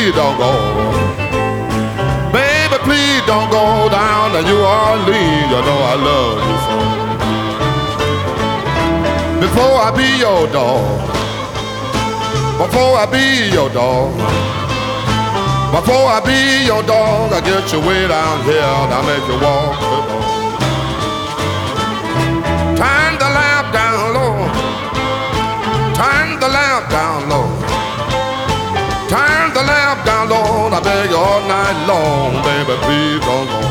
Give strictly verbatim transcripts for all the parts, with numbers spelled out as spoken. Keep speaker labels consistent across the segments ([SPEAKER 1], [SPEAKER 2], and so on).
[SPEAKER 1] please don't go. Baby, please don't go down to New Orleans. You know I love you so. Before I be your dog, before I be your dog, before I be your dog, I get you way down here and I make you walk the dog. Turn the lamp down low, turn the lamp down low, turn the lamp down low, I beg you all night long, baby, please don't go.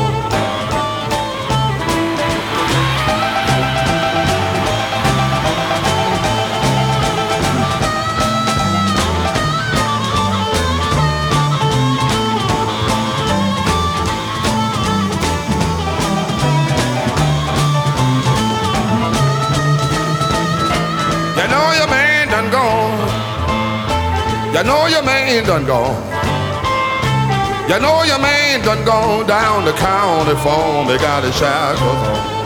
[SPEAKER 1] You know your man done gone. You know your man done gone. You know your man done gone down the county phone. They got his shackles on.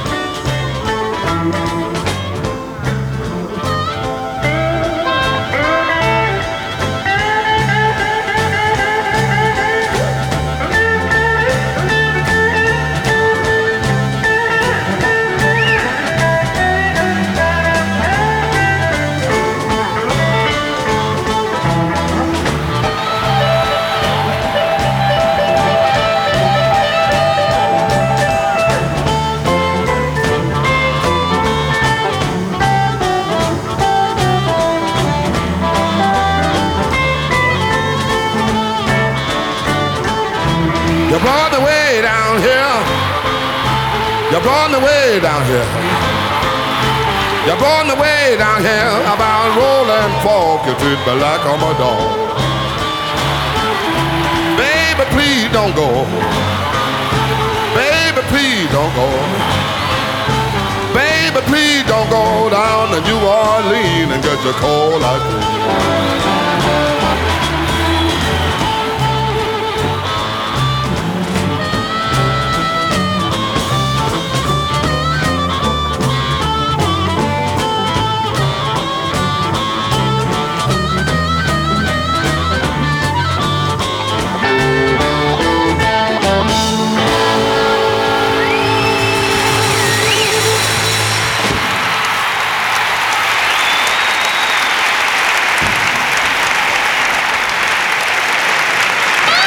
[SPEAKER 1] You brought me way down here. You brought me way down here. You brought me way down here about rolling fork. You treat me like I'm a dog. Baby, please don't go. Baby, please don't go. Baby, please don't go down to New Orleans and get your cold like this.